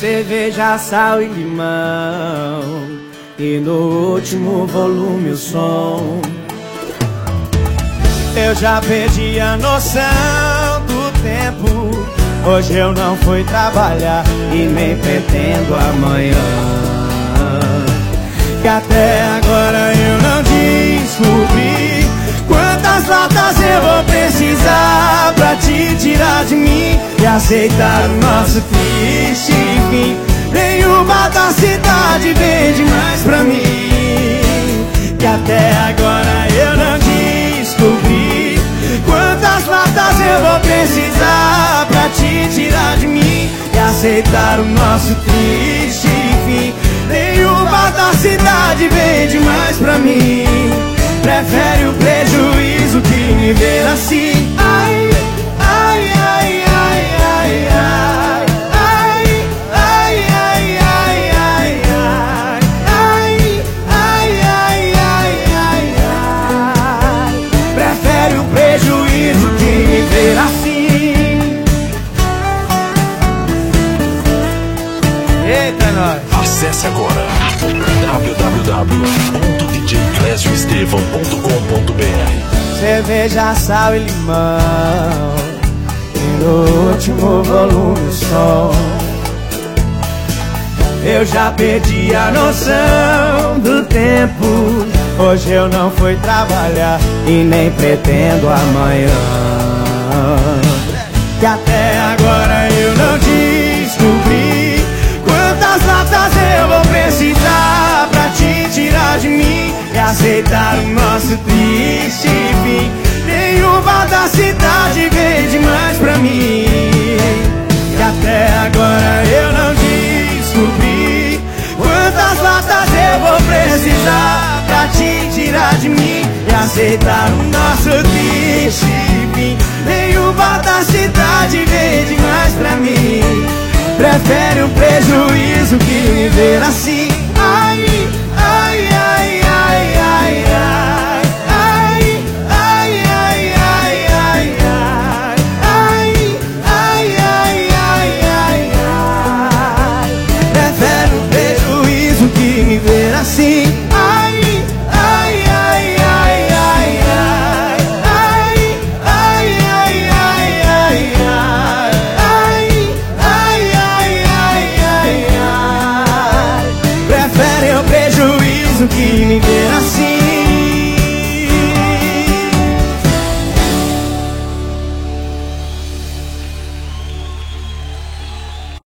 cerveja, sal e limão, e no último volume o som. Eu já perdi a noção do tempo. Hoje eu não fui trabalhar e nem pretendo amanhã. Que até agora eu não descobri quantas latas eu vou precisar pra te tirar de mim e aceitar o nosso triste fim. Nenhuma da cidade vem demais pra mim. Que até agora eu não descobri quantas latas eu vou precisar pra te tirar de mim e aceitar o nosso triste fim. Nenhuma da cidade vem demais pra mim. Prefere o prejuízo que me ver assim. Ai, ai, ai, ai, ai, ai. Prejuízo que me ver assim. Eita, nós. Acesse agora www.djclesioestevão.com.br. Cerveja, sal e limão, e no último volume o som. Eu já perdi a noção do tempo. Hoje eu não fui trabalhar e nem pretendo amanhã. Que até agora eu não descobri quantas latas eu vou precisar pra te tirar de mim e aceitar o nosso triste fim. Nenhuma da cidade vem demais pra mim. Que até agora eu não descobri quantas latas eu vou precisar pra te tirar de mim e aceitar o nosso triste fim. Nenhuma da cidade vem demais pra mim. Prefere o prejuízo que me ver assim.